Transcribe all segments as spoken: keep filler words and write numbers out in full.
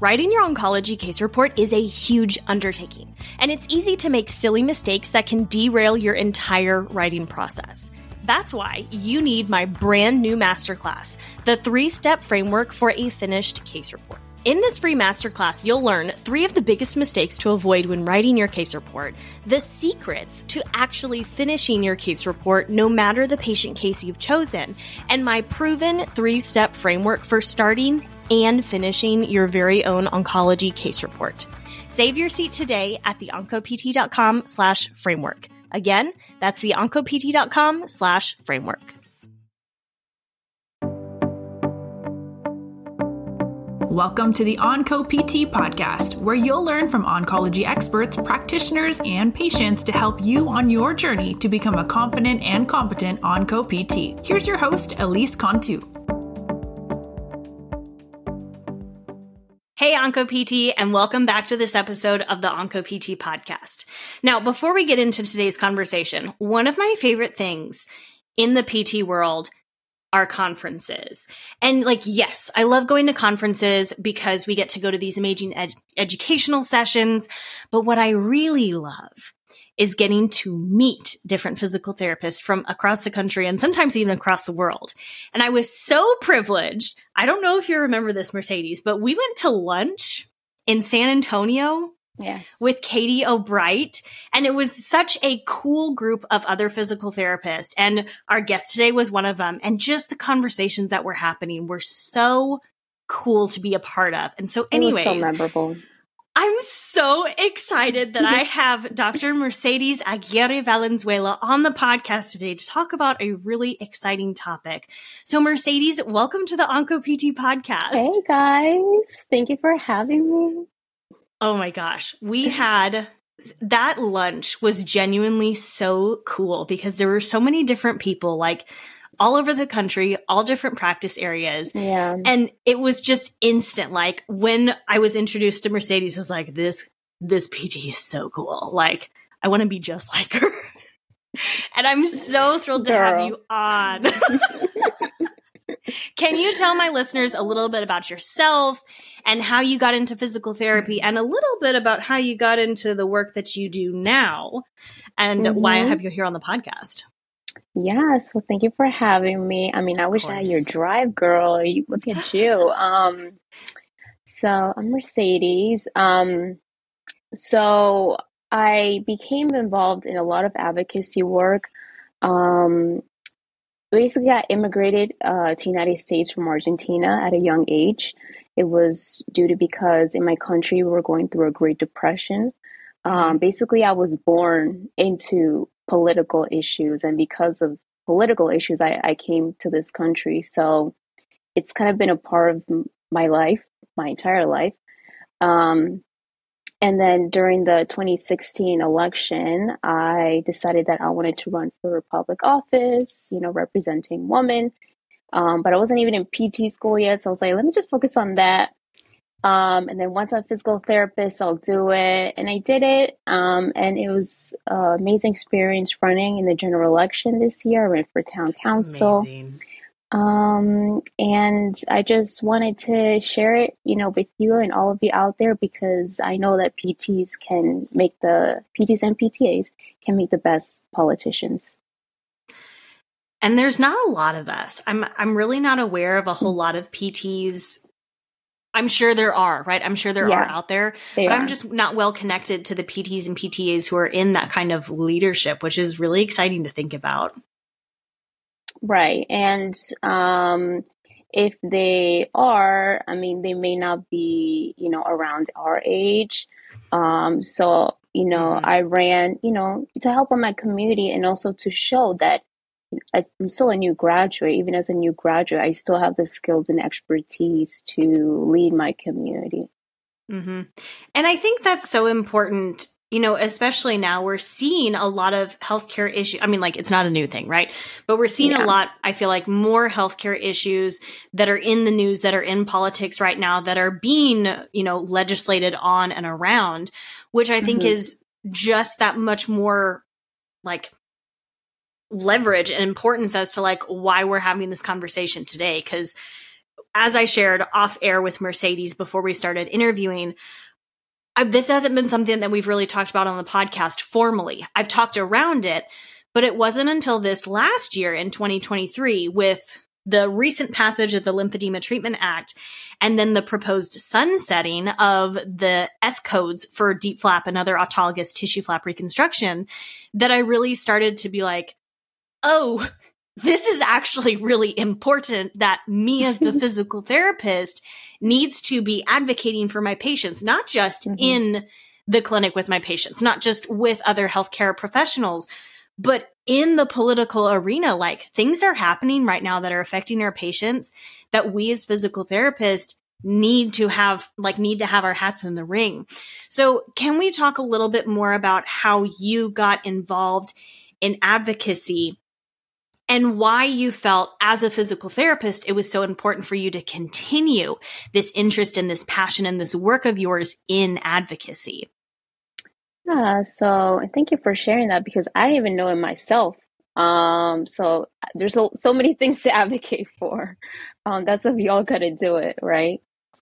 Writing your oncology case report is a huge undertaking, and it's easy to make silly mistakes that can derail your entire writing process. That's why you need my brand new masterclass, the three-step framework for a finished case report. In this free masterclass, you'll learn three of the biggest mistakes to avoid when writing your case report, the secrets to actually finishing your case report no matter the patient case you've chosen, and my proven three-step framework for starting and finishing your very own oncology case report. Save your seat today at theoncopt.com slash framework. Again, that's theoncopt.com slash framework. Welcome to the OncoPT podcast, where you'll learn from oncology experts, practitioners, and patients to help you on your journey to become a confident and competent OncoPT. Here's your host, Elise Cantu. Hey, OncoPT, and welcome back to this episode of the OncoPT podcast. Now, before we get into today's conversation, one of my favorite things in the P T world are conferences. And like, yes, I love going to conferences because we get to go to these amazing ed- educational sessions. But what I really love is getting to meet different physical therapists from across the country and sometimes even across the world. And I was so privileged. I don't know if you remember this, Mercedes, but we went to lunch in San Antonio. Yes. With Katie O'Bright. And it was such a cool group of other physical therapists. And our guest today was one of them. And just the conversations that were happening were so cool to be a part of. And so anyways, it was so memorable. I'm so excited that I have Doctor Mercedes Aguirre Valenzuela on the podcast today to talk about a really exciting topic. So Mercedes, welcome to the OncoPT podcast. Hey guys, thank you for having me. Oh my gosh. We had that lunch was genuinely so cool because there were so many different people like all over the country, all different practice areas. Yeah. And it was just instant. Like when I was introduced to Mercedes, I was like, this, this P T is so cool. Like I want to be just like her. And I'm so thrilled to Girl. have you on. Can you tell my listeners a little bit about yourself and how you got into physical therapy and a little bit about how you got into the work that you do now and Mm-hmm. why I have you here on the podcast? Yes, well, thank you for having me. I mean, I wish I had your drive, girl. You, look at you. Um, so I'm Mercedes. Um, so I became involved in a lot of advocacy work. Um, Basically, I immigrated uh, to the United States from Argentina at a young age. It was due to because in my country, we were going through a Great Depression. Um, basically, I was born into political issues. And because of political issues, I, I came to this country. So it's kind of been a part of my life, my entire life. Um, And then during the twenty sixteen election, I decided that I wanted to run for public office, you know, representing women. Um, but I wasn't even in P T school yet. So I was like, let me just focus on that. Um, and then once I'm a physical therapist, I'll do it. And I did it. Um, and it was an amazing experience running in the general election this year. I ran for town council. Amazing. Um, and I just wanted to share it, you know, with you and all of you out there, because I know that P Ts can make the P Ts and P T As can make the best politicians. And there's not a lot of us. I'm, I'm really not aware of a whole lot of P Ts. I'm sure there are, right? I'm sure there Yeah, are out there, they but are. I'm just not well connected to the P Ts and P T As who are in that kind of leadership, which is really exciting to think about. Right. And um, if they are, I mean, they may not be, you know, around our age. Um, so, you know, Mhm. I ran, you know, to help on my community and also to show that as I'm still a new graduate. Even as a new graduate, I still have the skills and expertise to lead my community. Mm-hmm. And I think that's so important, you know, especially now we're seeing a lot of healthcare issues. I mean, like, it's not a new thing, right? But we're seeing Yeah. a lot, I feel like, more healthcare issues that are in the news, that are in politics right now, that are being, you know, legislated on and around, which I think Mhm. is just that much more like leverage and importance as to like why we're having this conversation today. Because as I shared off air with Mercedes before we started interviewing, I, this hasn't been something that we've really talked about on the podcast formally. I've talked around it, but it wasn't until this last year in twenty twenty-three with the recent passage of the Lymphedema Treatment Act and then the proposed sunsetting of the S codes for DIEP flap and other autologous tissue flap reconstruction that I really started to be like, oh, this is actually really important that me as the physical therapist needs to be advocating for my patients, not just mm-hmm. in the clinic with my patients, not just with other healthcare professionals, but in the political arena. Like, things are happening right now that are affecting our patients that we as physical therapists need to have, like, need to have our hats in the ring. So can we talk a little bit more about how you got involved in advocacy and why you felt as a physical therapist it was so important for you to continue this interest and this passion and this work of yours in advocacy? Yeah, so thank you for sharing that, because I didn't even know it myself. Um, so there's so, so many things to advocate for. Um, that's what we all got to do it, right?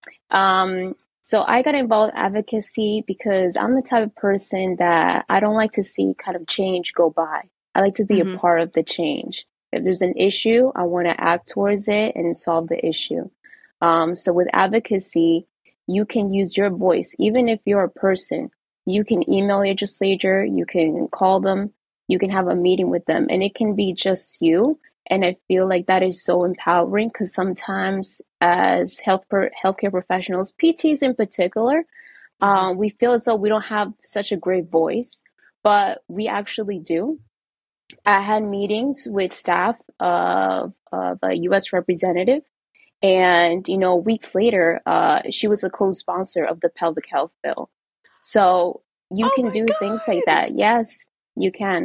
Um, so I got involved in advocacy because I'm the type of person that I don't like to see kind of change go by. I like to be mm-hmm. a part of the change. If there's an issue, I want to act towards it and solve the issue. Um, so with advocacy, you can use your voice, even if you're a person. You can email legislature, you can call them, you can have a meeting with them, and it can be just you. And I feel like that is so empowering, because sometimes as health per, healthcare professionals, P Ts in particular, um, we feel as though we don't have such a great voice, but we actually do. I had meetings with staff of, of a U S representative, and, you know, weeks later, uh, she was a co-sponsor of the pelvic health bill. So you oh can do God. things like that. Yes, you can.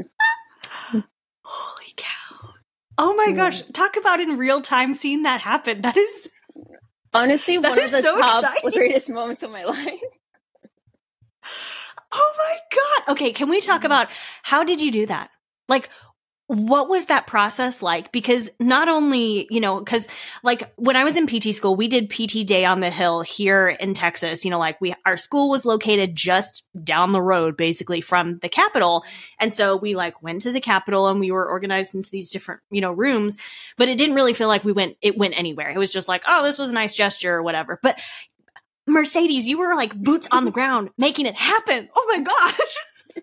Holy cow. Oh my yeah. gosh. Talk about in real time seeing that happen. That is honestly that one is of the so top exciting. greatest moments of my life. Oh my God. Okay, can we talk about how did you do that? Like, what was that process like? Because not only, you know, because like when I was in P T school, we did P T Day on the Hill here in Texas. You know, like we, our school was located just down the road, basically from the Capitol. And so we like went to the Capitol and we were organized into these different, you know, rooms, but it didn't really feel like we went, it went anywhere. It was just like, oh, this was a nice gesture or whatever. But Mercedes, you were like boots on the ground making it happen. Oh my gosh.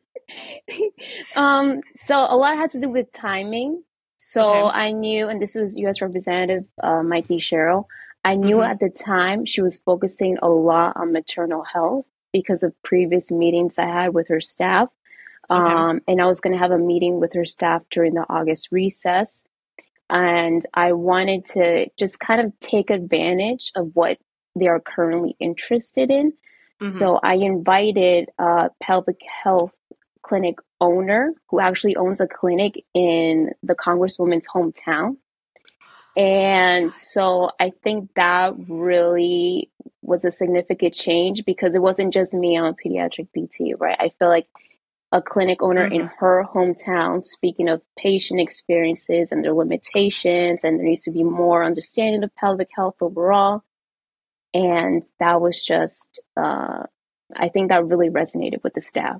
um, so a lot has to do with timing. So Okay. I knew, and this was U S Representative uh, Mike DeShero, I knew Mhm. at the time she was focusing a lot on maternal health because of previous meetings I had with her staff. Okay. Um, and I was going to have a meeting with her staff during the August recess. And I wanted to just kind of take advantage of what they are currently interested in. Mhm. So I invited a pelvic health clinic owner who actually owns a clinic in the Congresswoman's hometown. And so I think that really was a significant change, because it wasn't just me, I'm a pediatric P T, right? I feel like a clinic owner in Mhm. her hometown, speaking of patient experiences and their limitations, and there needs to be more understanding of pelvic health overall. And that was just, uh, I think that really resonated with the staff.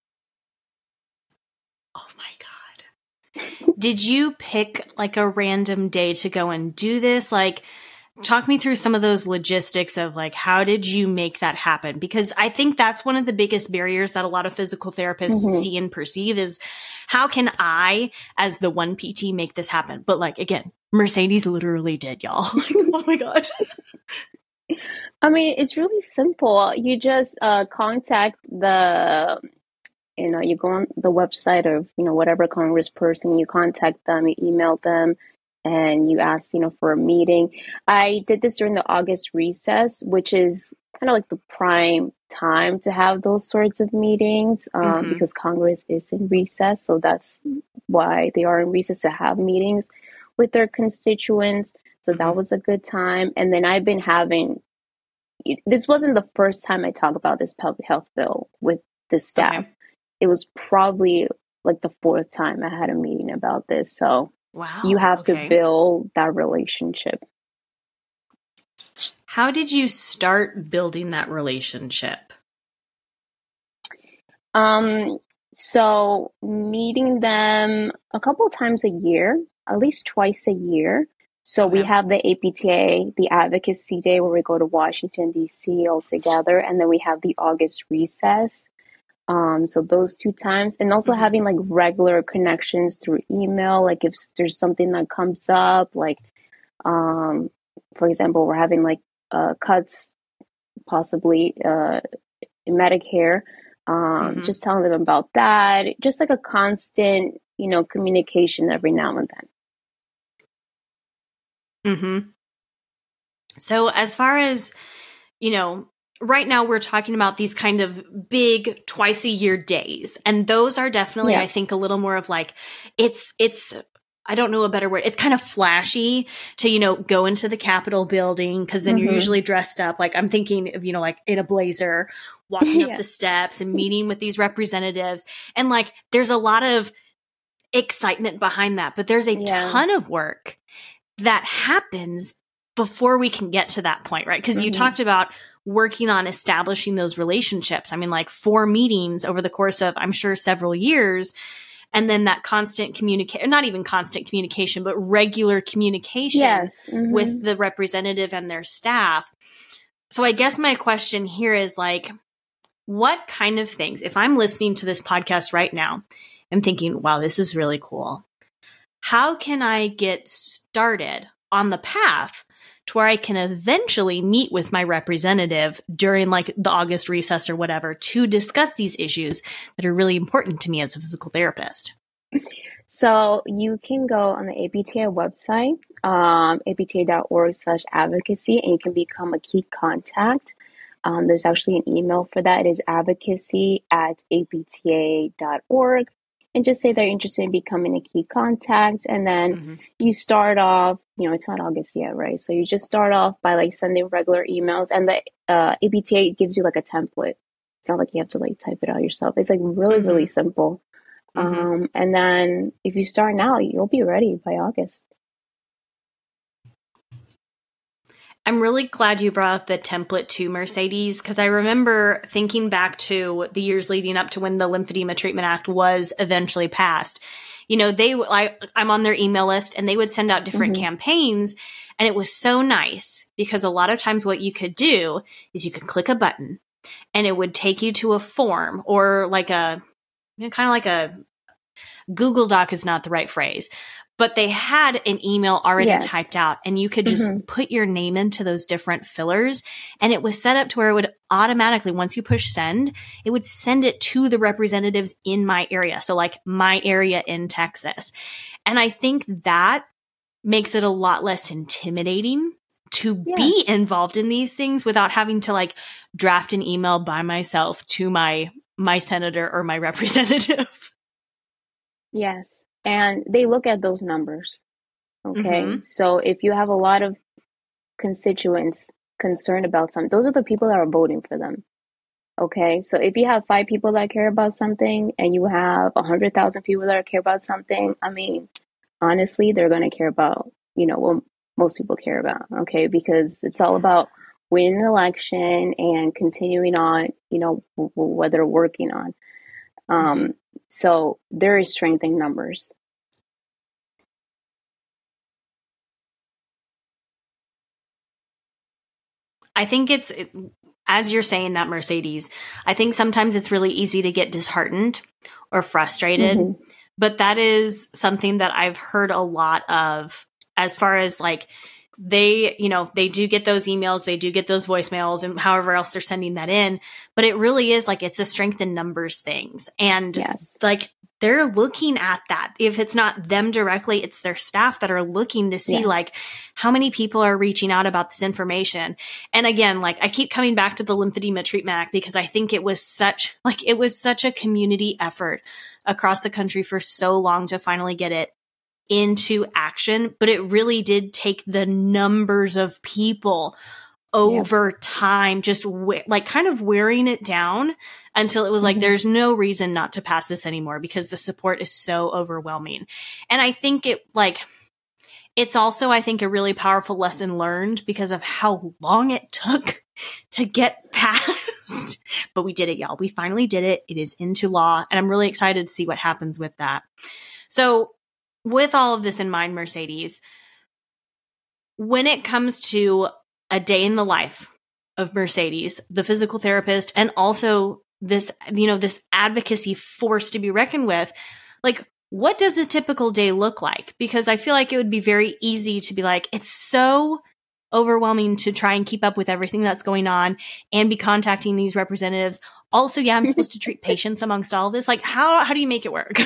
Oh my God. Did you pick like a random day to go and do this? Like, talk me through some of those logistics of like, how did you make that happen? Because I think that's one of the biggest barriers that a lot of physical therapists Mhm. see and perceive is, how can I, as the one P T, make this happen? But like, again, Mercedes literally did, y'all. Like, oh my God. I mean, it's really simple. You just uh, contact the, you know, you go on the website of, you know, whatever congressperson, you contact them, you email them, and you ask, you know, for a meeting. I did this during the August recess, which is kind of like the prime time to have those sorts of meetings, um, Mhm. because Congress is in recess. So that's why they are in recess, to have meetings with their constituents. So that Mhm. was a good time. And then I've been having, this wasn't the first time I talk about this pelvic health bill with the staff. Okay. It was probably like the fourth time I had a meeting about this. So Wow. you have Okay. to build that relationship. How did you start building that relationship? Um, so meeting them a couple of times a year, at least twice a year. So okay. we have the A P T A, the Advocacy Day, where we go to Washington, D C all together. And then we have the August recess. Um, so those two times, and also mm-hmm. having like regular connections through email. Like if there's something that comes up, like, um, for example, we're having like uh, cuts possibly uh, in Medicare. Um, mm-hmm. Just telling them about that, just like a constant, you know, communication every now and then. Mm-hmm. So as far as, you know, right now we're talking about these kind of big twice a year days. And those are definitely, yeah. I think, a little more of like, it's, it's, I don't know a better word. It's kind of flashy to, you know, go into the Capitol building because then mm-hmm. you're usually dressed up. Like I'm thinking of, you know, like in a blazer, walking yeah. up the steps and meeting with these representatives. And like, there's a lot of excitement behind that, but there's a yeah. ton of work that happens before we can get to that point, right? Because mm-hmm. you talked about working on establishing those relationships. I mean, like four meetings over the course of, I'm sure, several years. And then that constant communication, not even constant communication, but regular communication yes. mm-hmm. with the representative and their staff. So I guess my question here is like, what kind of things, if I'm listening to this podcast right now, I'm thinking, wow, this is really cool. How can I get started on the path to where I can eventually meet with my representative during like the August recess or whatever to discuss these issues that are really important to me as a physical therapist? So you can go on the A P T A website, um, A P T A dot org slash advocacy, and you can become a key contact. Um, there's actually an email for that. It is advocacy at A P T A dot org. And just say they're interested in becoming a key contact. And then mm-hmm. you start off, you know, it's not August yet, right? So you just start off by like sending regular emails, and the uh, A P T A gives you like a template. It's not like you have to like type it out yourself. It's like really, mm-hmm. really simple. Mm-hmm. Um, and then if you start now, you'll be ready by August. I'm really glad you brought up the template too, Mercedes, because I remember thinking back to the years leading up to when the Lymphedema Treatment Act was eventually passed. You know, they, I, I'm on their email list, and they would send out different mm-hmm. campaigns, and it was so nice because a lot of times what you could do is you could click a button and it would take you to a form or like a, you know, kind of like a Google Doc is not the right phrase, but they had an email already yes. typed out, and you could just mm-hmm. put your name into those different fillers. And it was set up to where it would automatically, once you push send, it would send it to the representatives in my area. So like my area in Texas. And I think that makes it a lot less intimidating to yes. be involved in these things without having to like draft an email by myself to my, my senator or my representative. Yes. And they look at those numbers. Okay. Mm-hmm. So if you have a lot of constituents concerned about something, those are the people that are voting for them. Okay. So if you have five people that care about something and you have a hundred thousand people that care about something, I mean, honestly, they're going to care about, you know, what most people care about. Okay. Because it's all about winning an election and continuing on, you know, w- w- what they're working on. Um, mm-hmm. So there is strength in numbers. I think it's, as you're saying that, Mercedes, I think sometimes it's really easy to get disheartened or frustrated, mm-hmm. but that is something that I've heard a lot of as far as like, they, you know, they do get those emails, they do get those voicemails and however else they're sending that in, but it really is like, it's a strength in numbers things. And yes. like, they're looking at that. If it's not them directly, it's their staff that are looking to see yeah. like how many people are reaching out about this information. And again, like I keep coming back to the Lymphedema Treatment Act because I think it was such like, it was such a community effort across the country for so long to finally get it into action, but it really did take the numbers of people over yeah. time, just we- like kind of wearing it down until it was like, mm-hmm. there's no reason not to pass this anymore because the support is so overwhelming. And I think it like, It's also, I think, a really powerful lesson learned because of how long it took to get past. But we did it, y'all. We finally did it. It is into law. And I'm really excited to see what happens with that. So with all of this in mind, Mercedes, when it comes to a day in the life of Mercedes, the physical therapist, and also this, you know, this advocacy force to be reckoned with, like, what does a typical day look like? Because I feel like it would be very easy to be like, it's so overwhelming to try and keep up with everything that's going on and be contacting these representatives. Also, yeah, I'm supposed to treat patients amongst all this. Like, how, how do you make it work?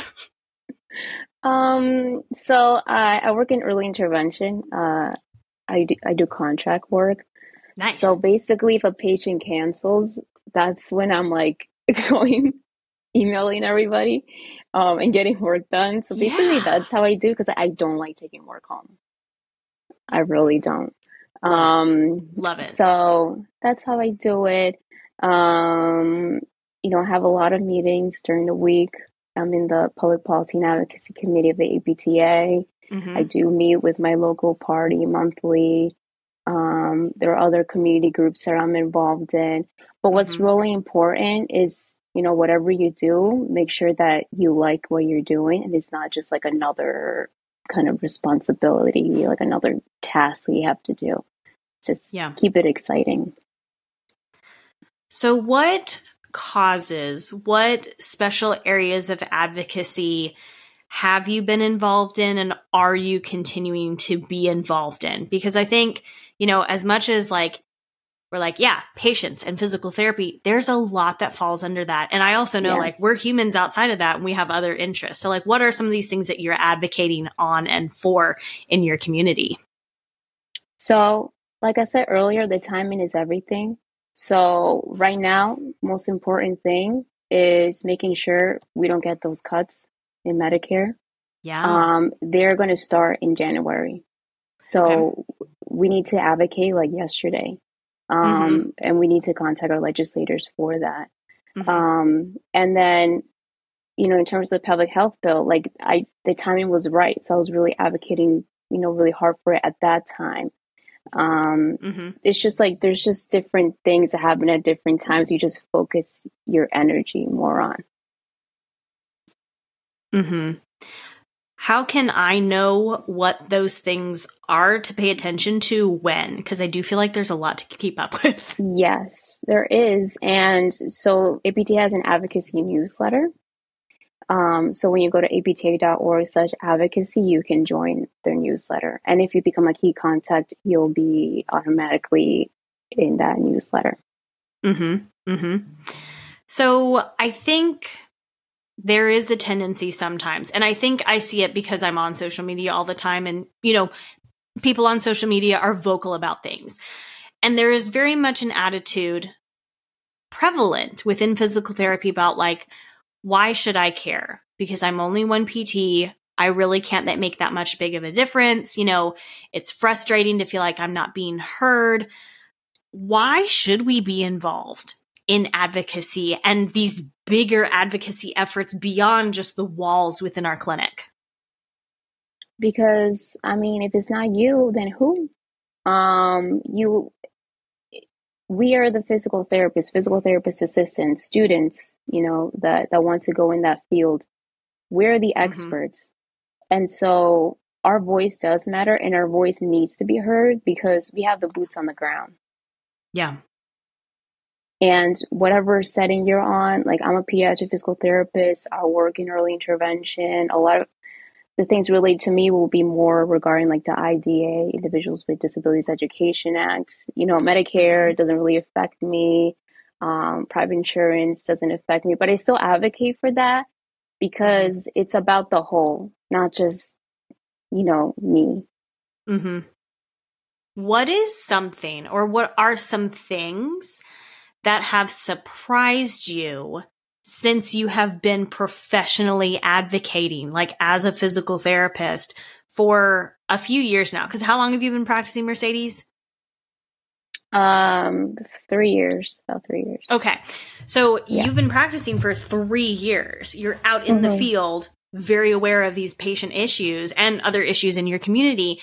Um, so uh, I work in early intervention. Uh, I do, I do contract work. Nice. So basically, if a patient cancels, that's when I'm like going, emailing everybody, um, and getting work done. So basically, yeah. that's how I do, because I don't like taking work home. I really don't. Love um, it. Love it. So that's how I do it. Um, you know, I have a lot of meetings during the week. I'm in the Public Policy and Advocacy Committee of the A P T A. Mm-hmm. I do meet with my local party monthly. Um, there are other community groups that I'm involved in. But what's mm-hmm. really important is, you know, whatever you do, make sure that you like what you're doing and it's not just like another kind of responsibility, like another task that you have to do. Just yeah. keep it exciting. So what causes, what special areas of advocacy have you been involved in, and are you continuing to be involved in? Because I think, you know, as much as like, we're like, yeah, patients and physical therapy, there's a lot that falls under that. And I also know yes. like we're humans outside of that and we have other interests. So like, what are some of these things that you're advocating on and for in your community? So like I said earlier, the timing is everything. So right now, most important thing is making sure we don't get those cuts in Medicare. Yeah. Um, they're going to start in January. So okay. we need to advocate like yesterday. Um, mm-hmm. And we need to contact our legislators for that. Mm-hmm. Um, and then, you know, in terms of the public health bill, like I, the timing was right. So I was really advocating, you know, really hard for it at that time. Um, mm-hmm. It's just like, there's just different things that happen at different times. You just focus your energy more on. Mm-hmm. How can I know what those things are to pay attention to when? Because I do feel like there's a lot to keep up with. Yes, there is. And so A P T A has an advocacy newsletter. Um, so when you go to apta.org slash advocacy, you can join their newsletter. And if you become a key contact, you'll be automatically in that newsletter. Mm-hmm. Mm-hmm. So I think there is a tendency sometimes, and I think I see it because I'm on social media all the time, and, you know, people on social media are vocal about things. And there is very much an attitude prevalent within physical therapy about like, why should I care? Because I'm only one P T. I really can't that make that much big of a difference. You know, it's frustrating to feel like I'm not being heard. Why should we be involved in advocacy and these bigger advocacy efforts beyond just the walls within our clinic? Because, I mean, if it's not you, then who? Um, you, we are the physical therapists, physical therapist assistants, students, you know, that, that want to go in that field. We're the experts. Mm-hmm. And so our voice does matter, and our voice needs to be heard because we have the boots on the ground. Yeah. And whatever setting you're on, like I'm a pediatric physical therapist, I work in early intervention. A lot of the things related to me will be more regarding like the I D A, Individuals with Disabilities Education Act. You know, Medicare doesn't really affect me. Um, private insurance doesn't affect me, but I still advocate for that because it's about the whole, not just, you know, me. Mm-hmm. What is something, or what are some things that have surprised you since you have been professionally advocating, like as a physical therapist, for a few years now? Because how long have you been practicing, Mercedes? Um, three years, about three years. Okay. So yeah. you've been practicing for three years. You're out in mm-hmm. the field very aware of these patient issues and other issues in your community.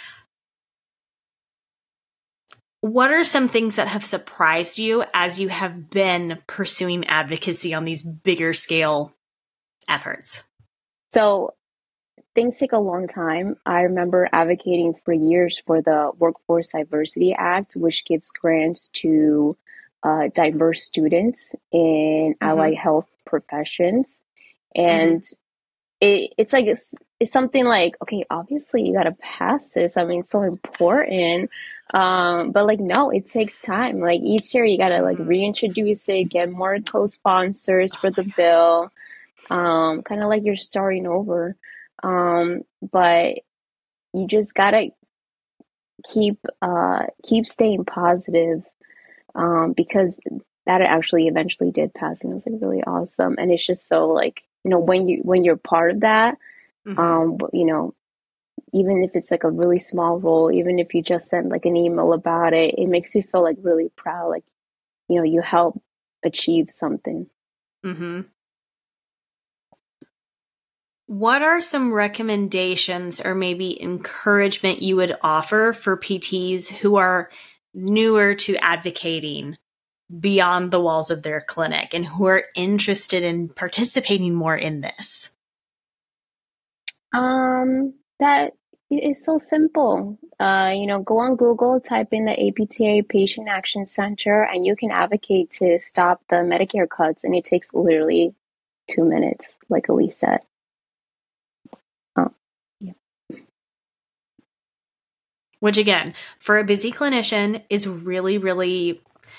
What are some things that have surprised you as you have been pursuing advocacy on these bigger scale efforts? So things take a long time. I remember advocating for years for the Workforce Diversity Act, which gives grants to uh, diverse students in mm-hmm. allied health professions. And mm-hmm. it, it's like, it's, it's something like, okay, obviously you got to pass this. I mean, it's so important. Um, but like, no, it takes time. Like each year you got to like reintroduce it, get more co-sponsors for the bill. Um, kind of like you're starting over. Um, but you just gotta keep, uh, keep staying positive, um, because that actually eventually did pass and it was like really awesome. And it's just so like, you know, when you, when you're part of that, mm-hmm. um, you know, even if it's like a really small role, even if you just send like an email about it, it makes you feel like really proud. Like, you know, you help achieve something. Mm-hmm. What are some recommendations or maybe encouragement you would offer for P Ts who are newer to advocating beyond the walls of their clinic and who are interested in participating more in this? Um, that is so simple. Uh, you know, go on Google, type in the A P T A Patient Action Center, and you can advocate to stop the Medicare cuts, and it takes literally two minutes, like Elise said. Which again, for a busy clinician is really, really,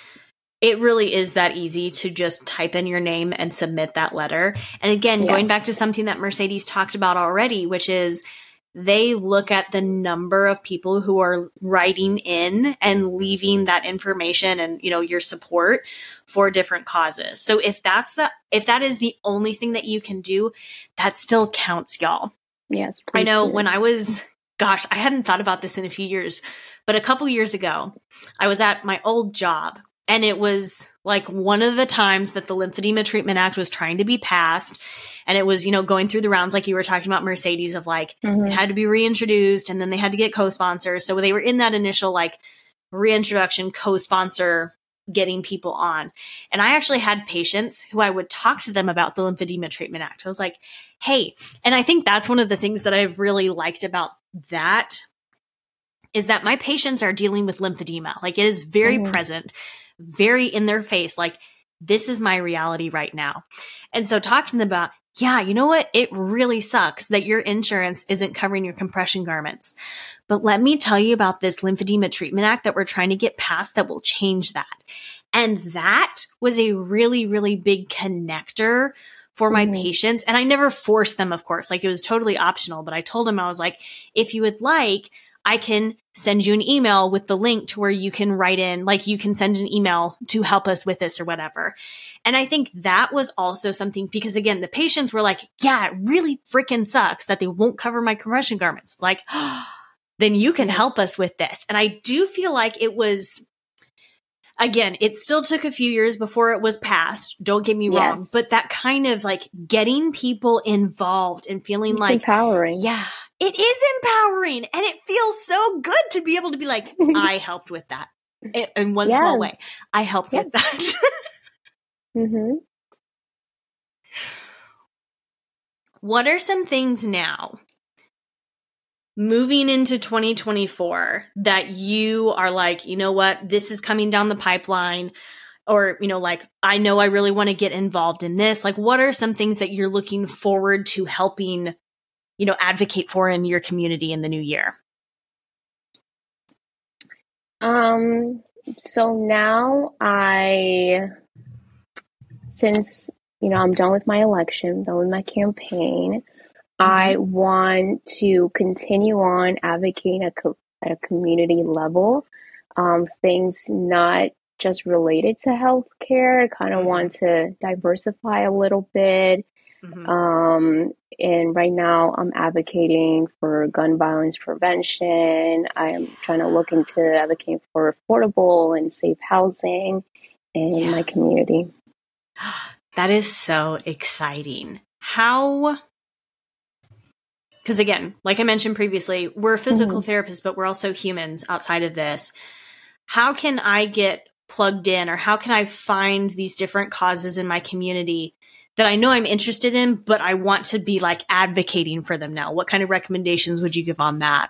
it really is that easy to just type in your name and submit that letter. And again, yes. going back to something that Mercedes talked about already, which is they look at the number of people who are writing in and leaving that information and, you know, your support for different causes. So if that's the, if that is the only thing that you can do, that still counts, y'all. Yes. I know when I was, gosh, I hadn't thought about this in a few years, but a couple years ago, I was at my old job and it was like one of the times that the Lymphedema Treatment Act was trying to be passed. And it was, you know, going through the rounds like you were talking about, Mercedes, of like, mm-hmm. it had to be reintroduced and then they had to get co-sponsors. So they were in that initial like reintroduction co-sponsor getting people on. And I actually had patients who I would talk to them about the Lymphedema Treatment Act. I was like, hey, and I think that's one of the things that I've really liked about that is that my patients are dealing with lymphedema. Like it is very mm-hmm. present, very in their face. Like this is my reality right now. And so talking to them about, yeah, you know what? It really sucks that your insurance isn't covering your compression garments. But let me tell you about this Lymphedema Treatment Act that we're trying to get passed that will change that. And that was a really, really big connector for my mm-hmm. patients. And I never forced them, of course, like it was totally optional, but I told them, I was like, if you would like, I can send you an email with the link to where you can write in, like you can send an email to help us with this or whatever. And I think that was also something because again, the patients were like, yeah, it really freaking sucks that they won't cover my compression garments. It's like, oh, then you can help us with this. And I do feel like it was, again, it still took a few years before it was passed. Don't get me yes. wrong. But that kind of like getting people involved and feeling it's like empowering. Yeah, it is empowering. And it feels so good to be able to be like, I helped with that in one yes. small way. I helped yes. with that. mm-hmm. What are some things now moving into twenty twenty-four that you are like, you know what, this is coming down the pipeline, or, you know, like, I know I really want to get involved in this. Like, what are some things that you're looking forward to helping, you know, advocate for in your community in the new year? Um, so now I, since, you know, I'm done with my election, done with my campaign, I want to continue on advocating at, co- at a community level, um, things not just related to healthcare. I kind of mm-hmm. want to diversify a little bit. Mm-hmm. Um, and right now I'm advocating for gun violence prevention. I am trying to look into advocating for affordable and safe housing in yeah. my community. That is so exciting. How... because again, like I mentioned previously, we're physical Mm-hmm. therapists, but we're also humans outside of this. How can I get plugged in, or how can I find these different causes in my community that I know I'm interested in, but I want to be like advocating for them now? What kind of recommendations would you give on that?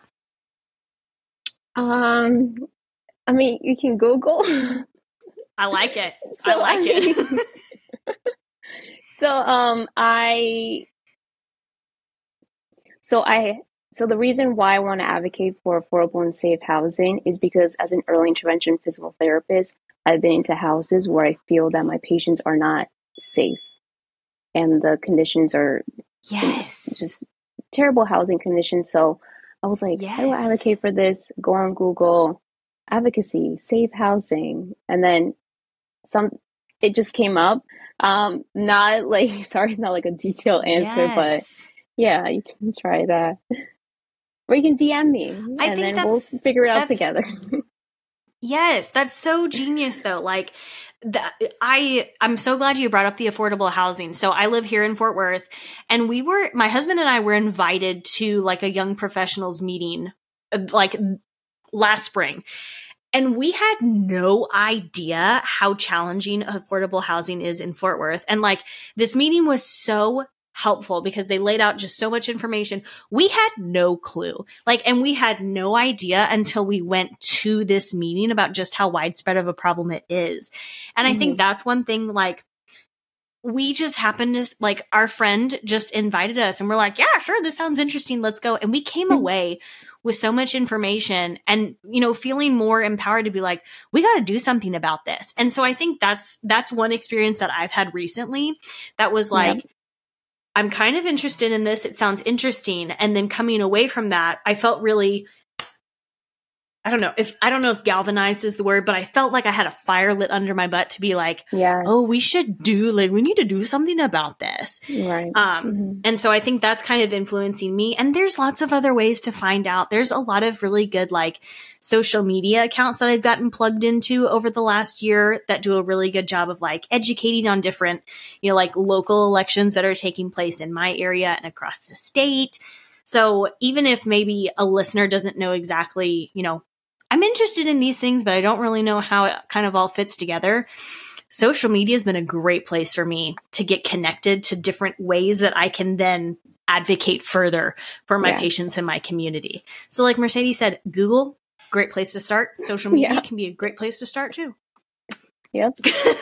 Um, I mean, you can Google. I like it. So, I like I it. mean, so um, I so I so the reason why I want to advocate for affordable and safe housing is because as an early intervention physical therapist, I've been into houses where I feel that my patients are not safe and the conditions are Yes. just terrible housing conditions. So I was like, how do I Yes. advocate for this? Go on Google, advocacy, safe housing. And then some, it just came up. Um, not like, sorry, not like a detailed answer, but Yes. yeah, you can try that. Or you can D M me I and think then we'll that's figure it out that's together. yes, that's so genius though. Like that, I I'm so glad you brought up the affordable housing. So I live here in Fort Worth, and we were my husband and I were invited to like a young professionals meeting uh, like last spring. And we had no idea how challenging affordable housing is in Fort Worth. And like this meeting was so helpful because they laid out just so much information. We had no clue. Like, and we had no idea until we went to this meeting about just how widespread of a problem it is. And I Mm-hmm. think that's one thing, like, we just happened to, like, our friend just invited us and we're like, yeah, sure, this sounds interesting. Let's go. And we came away with so much information and, you know, feeling more empowered to be like, we got to do something about this. And so I think that's, that's one experience that I've had recently that was like, Yep. I'm kind of interested in this. It sounds interesting. And then coming away from that, I felt really, I don't know if, I don't know if galvanized is the word, but I felt like I had a fire lit under my butt to be like, Yes. oh, we should do, like, we need to do something about this. Right. Um, Mhm. and so I think that's kind of influencing me. And there's lots of other ways to find out. There's a lot of really good, like, social media accounts that I've gotten plugged into over the last year that do a really good job of like educating on different, you know, like local elections that are taking place in my area and across the state. So even if maybe a listener doesn't know exactly, you know, I'm interested in these things, but I don't really know how it kind of all fits together. Social media has been a great place for me to get connected to different ways that I can then advocate further for my Yeah. patients in my community. So like Mercedes said, Google, great place to start. Social media Yeah. can be a great place to start too. Yep.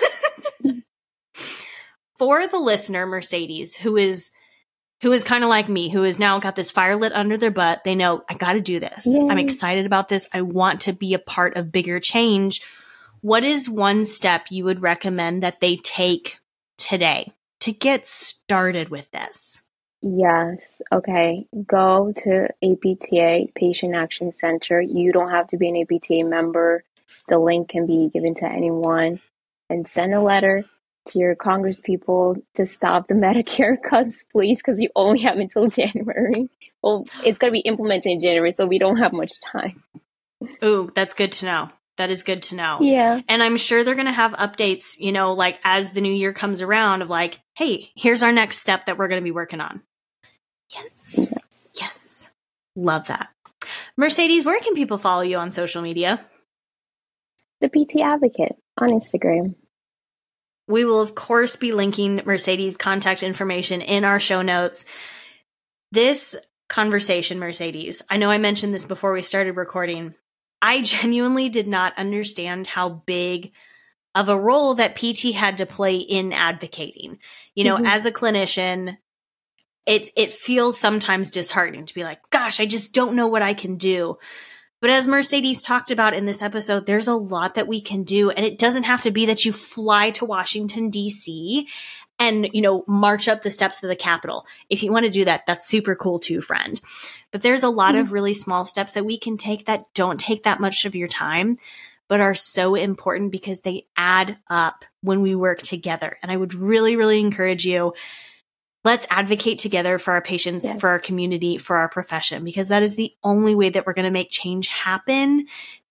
For the listener, Mercedes, who is who is kind of like me, who has now got this fire lit under their butt, they know, I got to do this. Yay. I'm excited about this. I want to be a part of bigger change. What is one step you would recommend that they take today to get started with this? Yes. Okay. Go to A P T A, Patient Action Center. You don't have to be an A P T A member. The link can be given to anyone. And send a letter to your Congress people to stop the Medicare cuts, please, because you only have until January. Well, it's going to be implemented in January, so we don't have much time. Ooh, that's good to know. That is good to know. Yeah. And I'm sure they're going to have updates, you know, like as the new year comes around of like, hey, here's our next step that we're going to be working on. Yes. Yes. Yes. Love that. Mercedes, where can people follow you on social media? The P T Advocate on Instagram. We will, of course, be linking Mercedes' contact information in our show notes. This conversation, Mercedes, I know I mentioned this before we started recording. I genuinely did not understand how big of a role that P T had to play in advocating. You know, Mhm. as a clinician, it it feels sometimes disheartening to be like, gosh, I just don't know what I can do. But as Mercedes talked about in this episode, there's a lot that we can do. And it doesn't have to be that you fly to Washington, D C and, you know, march up the steps to the Capitol. If you want to do that, that's super cool too, friend. But there's a lot of really small steps that we can take that don't take that much of your time, but are so important because they add up when we work together. And I would really, really encourage you, let's advocate together for our patients, Yes. for our community, for our profession, because that is the only way that we're going to make change happen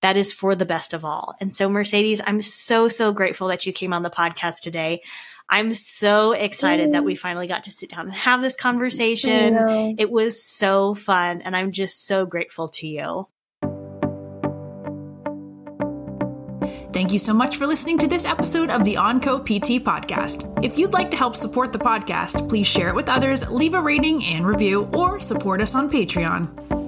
that is for the best of all. And so Mercedes, I'm so, so grateful that you came on the podcast today. I'm so excited Thanks. that we finally got to sit down and have this conversation. It was so fun, and I'm just so grateful to you. Thank you so much for listening to this episode of the OnCo P T podcast. If you'd like to help support the podcast, please share it with others, leave a rating and review, or support us on Patreon.